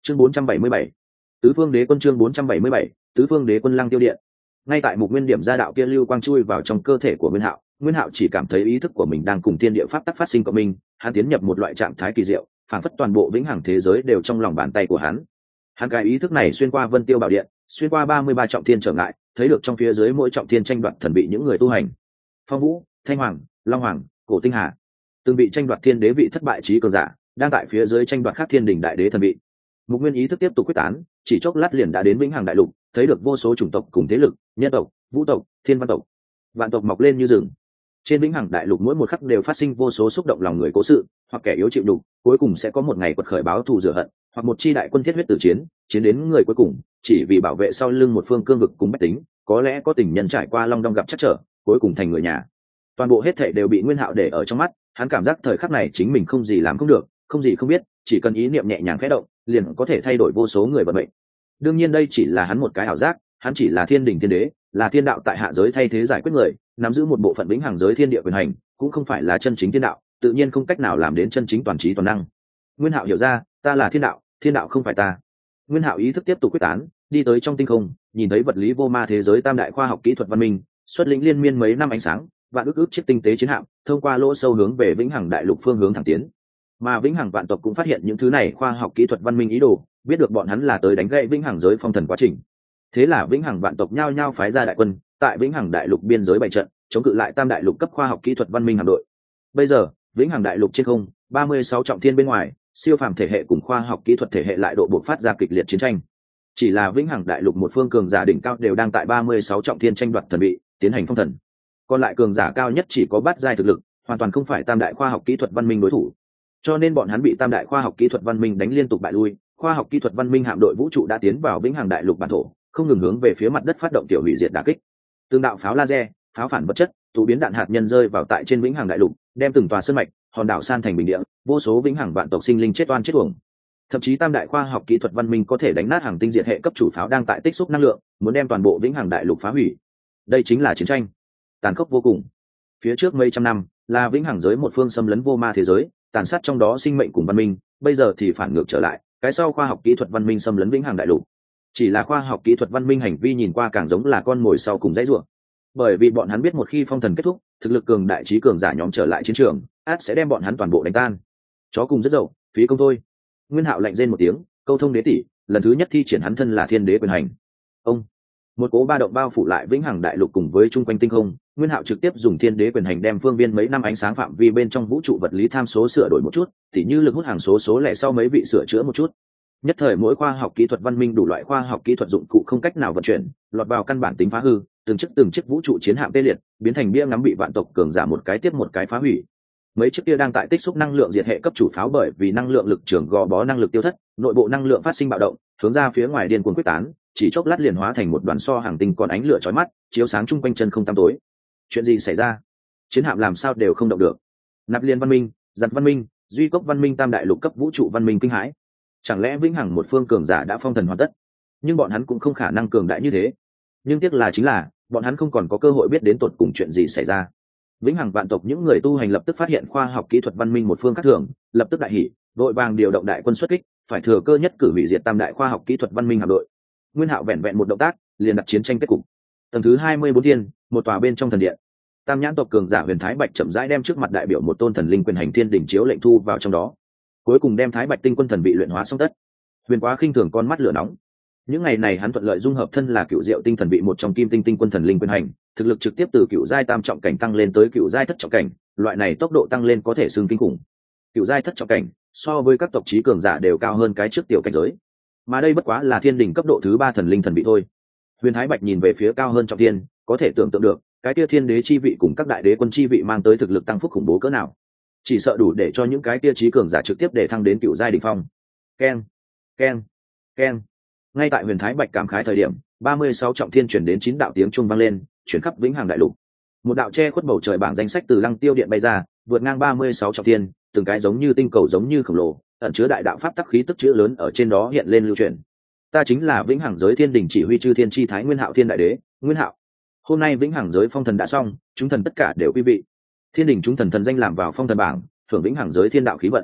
Chương 477, tứ phương đế quân. Chương 477, tứ phương đế quân. Lăng tiêu điện. Ngay tại Mục Nguyên điểm ra đạo kia lưu quang chui vào trong cơ thể của Nguyên Hạo chỉ cảm thấy ý thức của mình đang cùng thiên địa pháp tắc phát sinh cộng minh, hắn tiến nhập một loại trạng thái kỳ diệu, phảng phất toàn bộ vĩnh hằng thế giới đều trong lòng bàn tay của hắn. Hắn cái ý thức này xuyên qua Vân Tiêu Bảo Điện, xuyên qua 33 trọng thiên trở ngại, thấy được trong phía dưới mỗi trọng thiên tranh đoạt thần bị những người tu hành. Phong Vũ, Thanh Hoàng, Long Hoàng, Cổ Tinh Hà, từng bị tranh đoạt thiên đế vị thất bại trí cường giả, đang tại phía dưới tranh đoạt khác thiên đỉnh đại đế thần vị. Mục Nguyên ý thức tiếp tục quyết tán, chỉ chốc lát liền đã đến vĩnh hằng đại lục, thấy được vô số chủng tộc cùng thế lực, nhân tộc, vũ tộc, thiên văn tộc, vạn tộc mọc lên như rừng. Trên vĩnh hằng đại lục mỗi một khắc đều phát sinh vô số xúc động lòng người cố sự, hoặc kẻ yếu chịu đục, cuối cùng sẽ có một ngày quật khởi báo thù rửa hận, hoặc một chi đại quân thiết huyết tử chiến, chiến đến người cuối cùng, chỉ vì bảo vệ sau lưng một phương cương vực cùng bách tính, có lẽ có tình nhân trải qua long đong gặp chắc trở, cuối cùng thành người nhà. Toàn bộ hết thảy đều bị Nguyên Hạo để ở trong mắt, hắn cảm giác thời khắc này chính mình không gì làm không được, không gì không biết, chỉ cần ý niệm nhẹ nhàng khẽ động, liền có thể thay đổi vô số người vận mệnh. Đương nhiên đây chỉ là hắn một cái ảo giác, hắn chỉ là thiên đình thiên đế, là thiên đạo tại hạ giới thay thế giải quyết người, nắm giữ một bộ phận vĩnh hằng giới thiên địa quyền hành, cũng không phải là chân chính thiên đạo, tự nhiên không cách nào làm đến chân chính toàn trí toàn năng. Nguyên Hạo hiểu ra, ta là thiên đạo không phải ta. Nguyên Hạo ý thức tiếp tục quyết tán, đi tới trong tinh không, nhìn thấy vật lý vô ma thế giới tam đại khoa học kỹ thuật văn minh, xuất lĩnh liên miên mấy năm ánh sáng, vạn ước chiếc tinh tế chiến hạm, thông qua lỗ sâu hướng về vĩnh hằng đại lục phương hướng thẳng tiến. Mà vĩnh hằng vạn tộc cũng phát hiện những thứ này khoa học kỹ thuật văn minh ý đồ, biết được bọn hắn là tới đánh gãy vĩnh hằng giới phong thần quá trình. Thế là vĩnh hằng vạn tộc nhao nhao phái ra đại quân, tại vĩnh hằng đại lục biên giới bày trận, chống cự lại tam đại lục cấp khoa học kỹ thuật văn minh hạm đội. Bây giờ, vĩnh hằng đại lục trên không, 36 trọng thiên bên ngoài, siêu phàm thể hệ cùng khoa học kỹ thuật thể hệ lại độ bộc phát ra kịch liệt chiến tranh. Chỉ là vĩnh hằng đại lục một phương cường giả đỉnh cao đều đang tại 36 trọng thiên tranh đoạt thần vị, tiến hành phong thần. Còn lại cường giả cao nhất chỉ có bát giai thực lực, hoàn toàn không phải tam đại khoa học kỹ thuật văn minh đối thủ. Cho nên bọn hắn bị tam đại khoa học kỹ thuật văn minh đánh liên tục bại lui, khoa học kỹ thuật văn minh hạm đội vũ trụ đã tiến vào vĩnh hằng đại lục bản thổ, không ngừng hướng về phía mặt đất phát động tiểu hủy diệt đả kích. Từng đạo pháo laser, pháo phản vật chất, tụ biến đạn hạt nhân rơi vào tại trên vĩnh hằng đại lục, đem từng tòa sơn mạch, hòn đảo san thành bình địa, vô số vĩnh hằng vạn tộc sinh linh chết oan chết uổng. Thậm chí tam đại khoa học kỹ thuật văn minh có thể đánh nát hàng tinh diệt hệ cấp chủ pháo đang tại tích xúc năng lượng, muốn đem toàn bộ vĩnh hằng đại lục phá hủy. Đây chính là chiến tranh, tàn khốc vô cùng. Phía trước mấy trăm năm là vĩnh hằng giới một phương xâm lấn vô ma thế giới, tàn sát trong đó sinh mệnh cùng văn minh, bây giờ thì phản ngược trở lại, cái sau khoa học kỹ thuật văn minh xâm lấn vĩnh hằng đại lục. Chỉ là khoa học kỹ thuật văn minh hành vi nhìn qua càng giống là con mồi sau cùng dãy rủa. Bởi vì bọn hắn biết một khi phong thần kết thúc, thực lực cường đại trí cường giả nhóm trở lại chiến trường, át sẽ đem bọn hắn toàn bộ đánh tan. Chó cùng rất dậu, phí công thôi. Nguyên Hạo lạnh rên một tiếng, câu thông đế tỷ, lần thứ nhất thi triển hắn thân là thiên đế quyền hành. Ông, một cỗ ba động bao phủ lại vĩnh hằng đại lục cùng với chung quanh tinh không. Nguyên Hạo trực tiếp dùng thiên đế quyền hành đem phương viên mấy năm ánh sáng phạm vi bên trong vũ trụ vật lý tham số sửa đổi một chút, tỉ như lực hút hàng số lẻ sau mấy vị sửa chữa một chút. Nhất thời mỗi khoa học kỹ thuật văn minh đủ loại khoa học kỹ thuật dụng cụ không cách nào vận chuyển, lọt vào căn bản tính phá hư, từng chiếc vũ trụ chiến hạm tê liệt, biến thành bia ngắm bị vạn tộc cường giả một cái tiếp một cái phá hủy. Mấy chiếc kia đang tại tích xúc năng lượng diệt hệ cấp chủ pháo bởi vì năng lượng lực trường gò bó năng lực tiêu thất, nội bộ năng lượng phát sinh bạo động, hướng ra phía ngoài điên cuồng quyết tán, chỉ chốc lát liền hóa thành một đoàn so hàng tinh còn ánh lửa chói mắt, chiếu sáng chung quanh chân không tăm tối. Chuyện gì xảy ra? Chiến hạm làm sao đều không động được? Nạp Liên văn minh, Giật văn minh, Duy Cốc văn minh tam đại lục cấp vũ trụ văn minh kinh hãi. Chẳng lẽ vĩnh hằng một phương cường giả đã phong thần hoàn tất? Nhưng bọn hắn cũng không khả năng cường đại như thế. Nhưng tiếc là chính là bọn hắn không còn có cơ hội biết đến tột cùng chuyện gì xảy ra. Vĩnh hằng vạn tộc những người tu hành lập tức phát hiện khoa học kỹ thuật văn minh một phương khác thường, lập tức đại hỉ, đội vàng điều động đại quân xuất kích, phải thừa cơ nhất cử hủy diệt tam đại khoa học kỹ thuật văn minh hạm đội. Nguyên Hạo vẹn vẹn một động tác, liền đặt chiến tranh kết cục. Tầng thứ 24 thiên, một tòa bên trong thần điện. Tam nhãn tộc cường giả Huyền Thái Bạch chậm rãi đem trước mặt đại biểu một tôn thần linh quyền hành thiên đỉnh chiếu lệnh thu vào trong đó. Cuối cùng đem Thái Bạch tinh quân thần bị luyện hóa xong tất. Huyền Quá khinh thường con mắt lửa nóng. Những ngày này hắn thuận lợi dung hợp thân là cựu diệu tinh thần bị một trong kim tinh tinh quân thần linh quyền hành, thực lực trực tiếp từ cựu giai tam trọng cảnh tăng lên tới cựu giai thất trọng cảnh, loại này tốc độ tăng lên có thể xưng kinh khủng. Cựu giai thất trọng cảnh so với các tộc chí cường giả đều cao hơn cái trước tiểu cảnh giới, mà đây bất quá là thiên đỉnh cấp độ thứ 3 thần linh thần bị thôi. Huyền Thái Bạch nhìn về phía cao hơn trọng thiên, có thể tưởng tượng được cái kia thiên đế chi vị cùng các đại đế quân chi vị mang tới thực lực tăng phúc khủng bố cỡ nào, chỉ sợ đủ để cho những cái kia chí cường giả trực tiếp để thăng đến cựu giai đỉnh phong. Keng, keng, keng. Ngay tại Huyền Thái Bạch cảm khái thời điểm, 36 trọng thiên chuyển đến 9 đạo tiếng chuông vang lên, chuyển khắp vĩnh hằng đại lục. Một đạo che khuất bầu trời bảng danh sách từ Lăng Tiêu Điện bay ra, vượt ngang 36 trọng thiên, từng cái giống như tinh cầu giống như khổng lồ, ẩn chứa đại đạo pháp tắc khí tức chữ lớn ở trên đó hiện lên lưu truyền. Ta chính là vĩnh hằng giới thiên đình chỉ huy chư thiên chi thái Nguyên Hạo thiên đại đế, Nguyên Hạo. Hôm nay vĩnh hằng giới phong thần đã xong, chúng thần tất cả đều quý vị. Thiên đình chúng thần thần danh làm vào phong thần bảng, thưởng vĩnh hằng giới thiên đạo khí vận.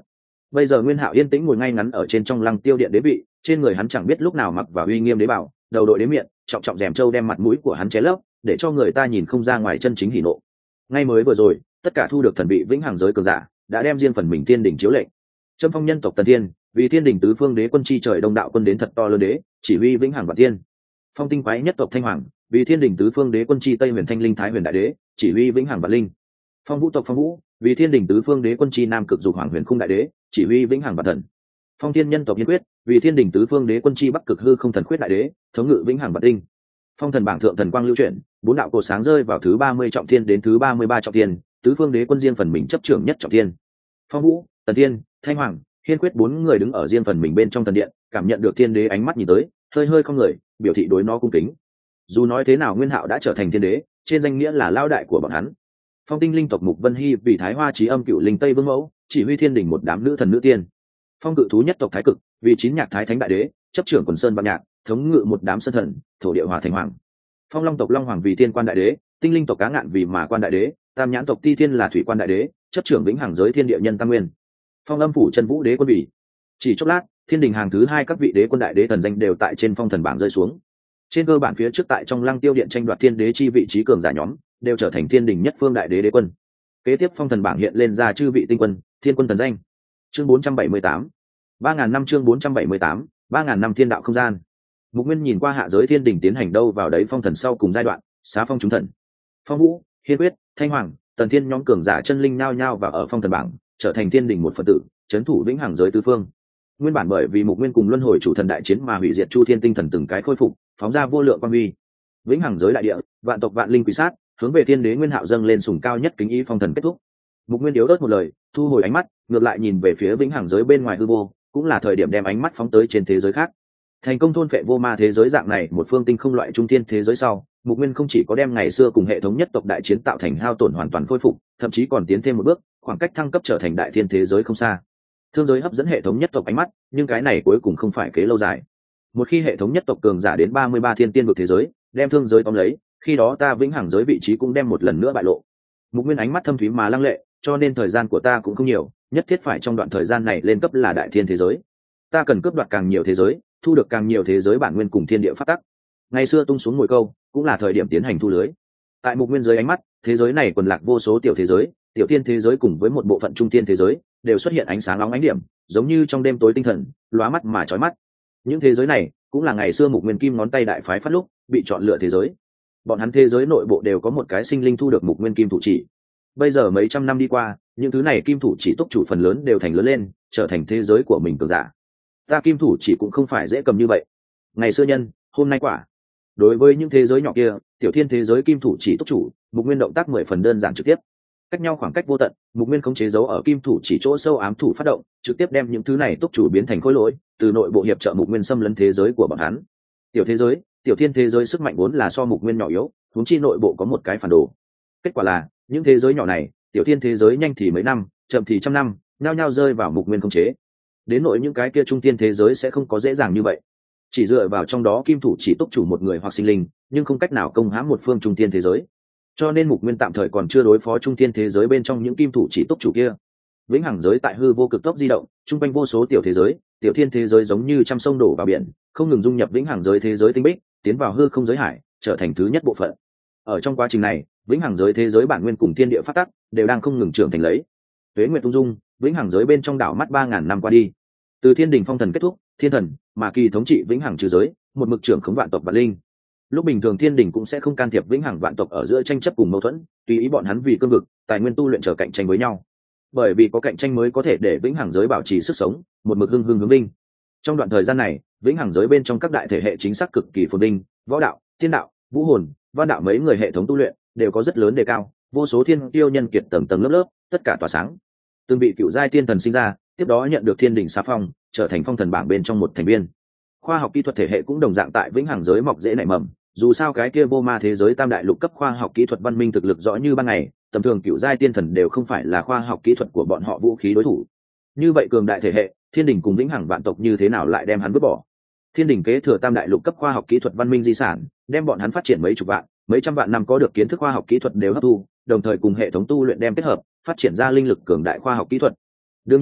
Bây giờ Nguyên Hạo yên tĩnh ngồi ngay ngắn ở trên trong lăng tiêu điện đế vị, trên người hắn chẳng biết lúc nào mặc vào uy nghiêm đế bảo, đầu đội đế miệng, trọng trọng rèm trâu đem mặt mũi của hắn che lấp, để cho người ta nhìn không ra ngoài chân chính hỉ nộ. Ngay mới vừa rồi, tất cả thu được thần vị vĩnh hằng giới cường giả đã đem riêng phần mình tiên đỉnh chiếu lệnh. Trâm phong nhân tộc Tần Thiên, vì thiên đỉnh tứ phương đế quân chi trời đông đạo quân đến thật to lớn đế, chỉ huy vĩnh hằng vạn thiên. Phong tinh quái nhất tộc Thanh Hoàng, vì thiên đỉnh tứ phương đế quân chi tây huyền thanh linh thái huyền đại đế, chỉ huy vĩnh hằng vạn linh. Phong vũ tộc Phong vũ, vì thiên đỉnh tứ phương đế quân chi nam cực dục hoàng huyền khung đại đế, chỉ huy vĩnh hằng vạn thần. Phong thiên nhân tộc Hiên Quyết, vì thiên đỉnh tứ phương đế quân chi bắc cực hư không thần khuyết đại đế, thống ngự vĩnh hằng vạn tinh. Phong thần bảng thượng thần quang lưu chuyển, bốn đạo cổ sáng rơi vào thứ 30 trọng thiên đến thứ 33 trọng thiên, tứ phương đế quân riêng phần mình chấp trưởng nhất trọng thiên. Phong vũ, Tần Thiên, Thanh Hoàng, Hiên Quyết bốn người đứng ở riêng phần mình bên trong thần điện, cảm nhận được thiên đế ánh mắt nhìn tới, hơi hơi không người, biểu thị đối nó cung kính. Dù nói thế nào Nguyên Hạo đã trở thành thiên đế, trên danh nghĩa là lao đại của bọn hắn. Phong tinh linh tộc Mục Vân Hy vì Thái Hoa Chí Âm Cựu Linh Tây Vương mẫu, chỉ huy thiên đình một đám nữ thần nữ tiên. Phong cự thú nhất tộc Thái Cực, vì chín nhạc thái thánh đại đế, chấp trưởng quần sơn vạn nhạc, thống ngự một đám sơn thần, thổ địa hòa thành hoàng. Phong long tộc Long Hoàng vì tiên quan đại đế, tinh linh tộc Cá Ngạn vì mà quan đại đế, tam nhãn tộc Ti Thiên là thủy quan đại đế, chấp trưởng vĩnh hằng giới thiên địa nhân tam nguyên. Phong âm phủ chân vũ đế quân bỉ. Chỉ chốc lát, thiên đình hàng thứ hai các vị đế quân đại đế thần danh đều tại trên phong thần bảng rơi xuống. Trên cơ bản phía trước tại trong lăng tiêu điện tranh đoạt thiên đế chi vị trí cường giả nhóm đều trở thành thiên đình nhất phương đại đế đế quân. Kế tiếp phong thần bảng hiện lên ra chư vị tinh quân, thiên quân thần danh. Chương 478. 3000 năm chương 478, 3000 năm thiên đạo không gian. Mục Nguyên nhìn qua hạ giới thiên đình tiến hành đâu vào đấy phong thần sau cùng giai đoạn, xá phong chúng thần. Phong vũ, Hiên Quyết, Thanh Hoàng, Tần Thiên nhóm cường giả chân linh nhao nhao vào ở phong thần bảng, trở thành thiên đình một phần tử, trấn thủ vĩnh hằng giới tứ phương. Nguyên bản bởi vì Mục Nguyên cùng luân hồi chủ thần đại chiến mà hủy diệt chu thiên tinh thần từng cái khôi phục, phóng ra vô lượng quang huy. Vĩnh hằng giới đại địa, vạn tộc vạn linh quỷ sát, hướng về thiên đế Nguyên Hạo dâng lên sùng cao nhất kính ý phong thần kết thúc. Mục Nguyên yếu ớt một lời, thu hồi ánh mắt, ngược lại nhìn về phía vĩnh hằng giới bên ngoài hư vô, cũng là thời điểm đem ánh mắt phóng tới trên thế giới khác. Thành công thôn phệ vô ma thế giới dạng này một phương tinh không loại trung thiên thế giới sau, Mục Nguyên không chỉ có đem ngày xưa cùng hệ thống nhất tộc đại chiến tạo thành hao tổn hoàn toàn khôi phục, thậm chí còn tiến thêm một bước, khoảng cách thăng cấp trở thành đại thiên thế giới không xa. Thương giới hấp dẫn hệ thống nhất tộc ánh mắt, nhưng cái này cuối cùng không phải kế lâu dài. Một khi hệ thống nhất tộc cường giả đến 33 thiên tiên vực thế giới, đem thương giới tóm lấy, khi đó ta vĩnh hằng giới vị trí cũng đem một lần nữa bại lộ. Mục Nguyên ánh mắt thâm thúy mà lăng lệ, cho nên thời gian của ta cũng không nhiều, nhất thiết phải trong đoạn thời gian này lên cấp là đại thiên thế giới. Ta cần cướp đoạt càng nhiều thế giới, thu được càng nhiều thế giới bản nguyên cùng thiên địa pháp tắc. Ngày xưa tung xuống mồi câu, cũng là thời điểm tiến hành thu lưới. Tại Mục Nguyên dưới ánh mắt, thế giới này quần lạc vô số tiểu thế giới, tiểu thiên thế giới cùng với một bộ phận trung thiên thế giới đều xuất hiện ánh sáng nóng ánh điểm, giống như trong đêm tối tinh thần, lóa mắt mà chói mắt. Những thế giới này cũng là ngày xưa Mục Nguyên kim ngón tay đại phái phát lúc bị chọn lựa thế giới. Bọn hắn thế giới nội bộ đều có một cái sinh linh thu được Mục Nguyên kim thủ chỉ. Bây giờ mấy trăm năm đi qua, những thứ này kim thủ chỉ túc chủ phần lớn đều thành lớn lên, trở thành thế giới của mình cường giả. Ta kim thủ chỉ cũng không phải dễ cầm như vậy. Ngày xưa nhân, hôm nay quả. Đối với những thế giới nhỏ kia, tiểu thiên thế giới kim thủ chỉ túc chủ, Mục Nguyên động tác 10 phần đơn giản trực tiếp. Cách nhau khoảng cách vô tận, Mục Nguyên khống chế dấu ở kim thủ chỉ chỗ sâu ám thủ phát động, trực tiếp đem những thứ này túc chủ biến thành khối lỗi, từ nội bộ hiệp trợ Mục Nguyên xâm lấn thế giới của bọn hắn. Tiểu thế giới, tiểu thiên thế giới sức mạnh vốn là so Mục Nguyên nhỏ yếu, huống chi nội bộ có một cái phản đồ. Kết quả là, những thế giới nhỏ này, tiểu thiên thế giới nhanh thì mấy năm, chậm thì trăm năm, nhao nhao rơi vào Mục Nguyên khống chế. Đến nội những cái kia trung thiên thế giới sẽ không có dễ dàng như vậy. Chỉ dựa vào trong đó kim thủ chỉ túc chủ một người hoặc sinh linh, nhưng không cách nào công hãm một phương trung thiên thế giới. Cho nên Mục Nguyên tạm thời còn chưa đối phó trung thiên thế giới bên trong những kim thủ chỉ túc chủ kia. Vĩnh hằng giới tại hư vô cực tốc di động, trung quanh vô số tiểu thế giới, tiểu thiên thế giới giống như trăm sông đổ vào biển, không ngừng dung nhập vĩnh hằng giới thế giới tinh bích, tiến vào hư không giới hải, trở thành thứ nhất bộ phận. Ở trong quá trình này, vĩnh hằng giới thế giới bản nguyên cùng thiên địa phát tắc đều đang không ngừng trưởng thành lấy. Tuế nguyệt tung dung, vĩnh hằng giới bên trong đảo mắt 3000 năm qua đi. Từ thiên đình phong thần kết thúc, thiên thần mà kỳ thống trị vĩnh hằng trừ giới, một mực trưởng khống vạn tộc vạn linh. Lúc bình thường thiên đình cũng sẽ không can thiệp vĩnh hằng vạn tộc ở giữa tranh chấp cùng mâu thuẫn, tùy ý bọn hắn vì cương vực, tài nguyên tu luyện trở cạnh tranh với nhau. Bởi vì có cạnh tranh mới có thể để vĩnh hằng giới bảo trì sức sống, một mực hưng hướng vinh. Trong đoạn thời gian này, vĩnh hằng giới bên trong các đại thể hệ chính xác cực kỳ phồn vinh, võ đạo, thiên đạo, vũ hồn, văn đạo mấy người hệ thống tu luyện đều có rất lớn đề cao, vô số thiên tiêu nhân kiệt tầng tầng lớp lớp, tất cả tỏa sáng. Từng bị cựu giai tiên thần sinh ra, tiếp đó nhận được thiên đình xá phong, trở thành phong thần bảng bên trong một thành viên. Khoa học kỹ thuật thể hệ cũng đồng dạng tại vĩnh hằng giới mọc dễ nảy mầm, dù sao cái kia vô ma thế giới tam đại lục cấp khoa học kỹ thuật văn minh thực lực rõ như ban ngày, tầm thường cựu giai tiên thần đều không phải là khoa học kỹ thuật của bọn họ vũ khí đối thủ. Như vậy cường đại thể hệ, thiên đình cùng vĩnh hằng vạn tộc như thế nào lại đem hắn vứt bỏ? Thiên đình kế thừa tam đại lục cấp khoa học kỹ thuật văn minh di sản, đem bọn hắn phát triển mấy chục vạn, mấy trăm vạn năm có được kiến thức khoa học kỹ thuật đều hấp thu, đồng thời cùng hệ thống tu luyện đem kết hợp, phát triển ra linh lực cường đại khoa học kỹ thuật. Đương nhiên,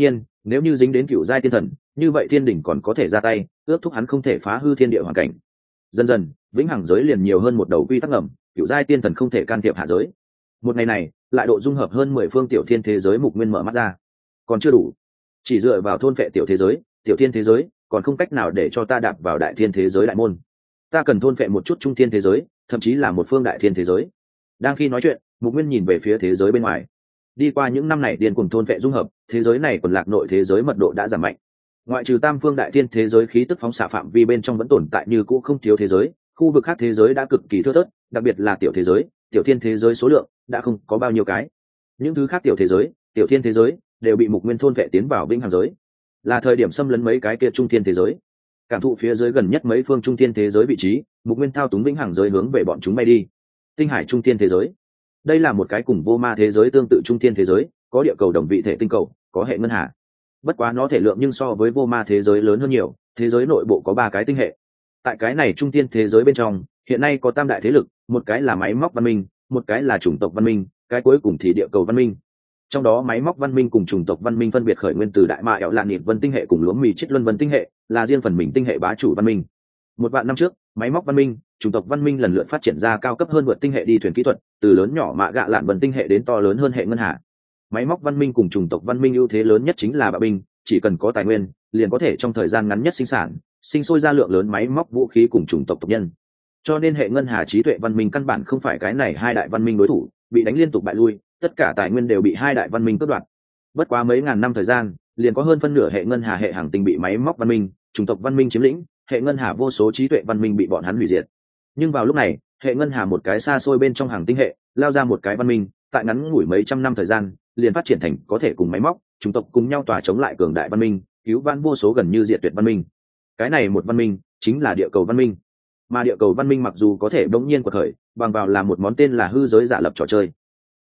Nếu như dính đến cựu giai tiên thần, như vậy thiên đình còn có thể ra tay ước thúc hắn không thể phá hư thiên địa hoàn cảnh. Dần dần vĩnh hằng giới liền nhiều hơn một đầu quy tắc ngầm, cựu giai tiên thần không thể can thiệp hạ giới. Một ngày này lại độ dung hợp hơn 10 phương tiểu thiên thế giới, Mục Nguyên mở mắt ra. Còn chưa đủ, chỉ dựa vào thôn phệ tiểu thế giới, tiểu thiên thế giới còn không cách nào để cho ta đạp vào đại thiên thế giới đại môn. Ta cần thôn phệ một chút trung thiên thế giới, thậm chí là một phương đại thiên thế giới. Đang khi nói chuyện, Mục Nguyên nhìn về phía thế giới bên ngoài. Đi qua những năm này điên cuồng thôn phệ dung hợp, thế giới này quần lạc nội thế giới mật độ đã giảm mạnh. Ngoại trừ tam phương đại thiên thế giới khí tức phóng xạ phạm vi bên trong vẫn tồn tại như cũ không thiếu thế giới, khu vực khác thế giới đã cực kỳ thưa thớt, đặc biệt là tiểu thế giới, tiểu thiên thế giới số lượng đã không có bao nhiêu cái. Những thứ khác tiểu thế giới, tiểu thiên thế giới đều bị Mục Nguyên thôn phệ tiến vào vĩnh hằng giới. Là thời điểm xâm lấn mấy cái kia trung thiên thế giới. Cảm thụ phía dưới gần nhất mấy phương trung thiên thế giới vị trí, Mục Nguyên thao túng vĩnh hằng giới hướng về bọn chúng bay đi. Tinh hải trung thiên thế giới, đây là một cái cùng vô ma thế giới tương tự trung thiên thế giới, có địa cầu đồng vị thể tinh cầu, có hệ ngân hà. Bất quá nó thể lượng nhưng so với vô ma thế giới lớn hơn nhiều, thế giới nội bộ có 3 cái tinh hệ. Tại cái này trung thiên thế giới bên trong, hiện nay có tam đại thế lực, một cái là máy móc văn minh, một cái là chủng tộc văn minh, cái cuối cùng thì địa cầu văn minh. Trong đó máy móc văn minh cùng chủng tộc văn minh phân biệt khởi nguyên từ đại ma ẻo lạn nhịp vân tinh hệ cùng lúa mì chết luân vân tinh hệ, là riêng phần mình tinh hệ bá chủ văn minh. 1 vạn năm trước, máy móc văn minh, chủng tộc văn minh lần lượt phát triển ra cao cấp hơn vượt tinh hệ đi thuyền kỹ thuật, từ lớn nhỏ mạ gạ lạn vân tinh hệ đến to lớn hơn hệ ngân hà. Máy móc văn minh cùng chủng tộc văn minh ưu thế lớn nhất chính là bạo binh, chỉ cần có tài nguyên, liền có thể trong thời gian ngắn nhất sinh sôi ra lượng lớn máy móc vũ khí cùng chủng tộc tộc nhân. Cho nên hệ ngân hà trí tuệ văn minh căn bản không phải cái này hai đại văn minh đối thủ, bị đánh liên tục bại lui, tất cả tài nguyên đều bị hai đại văn minh cướp đoạt. Bất quá mấy ngàn năm thời gian, liền có hơn phân nửa hệ ngân hà hệ hành tinh bị máy móc văn minh, chủng tộc văn minh chiếm lĩnh, hệ ngân hà vô số trí tuệ văn minh bị bọn hắn hủy diệt. Nhưng vào lúc này, hệ ngân hà một cái xa xôi bên trong hàng tinh hệ, lao ra một cái văn minh, tại ngắn ngủi mấy trăm năm thời gian, liền phát triển thành có thể cùng máy móc, chủng tộc cùng nhau tỏa chống lại cường đại văn minh, cứu vãn vô số gần như diệt tuyệt văn minh. Cái này một văn minh chính là địa cầu văn minh. Mà địa cầu văn minh mặc dù có thể bỗng nhiên quật khởi, bằng vào là một món tên là hư giới giả lập trò chơi.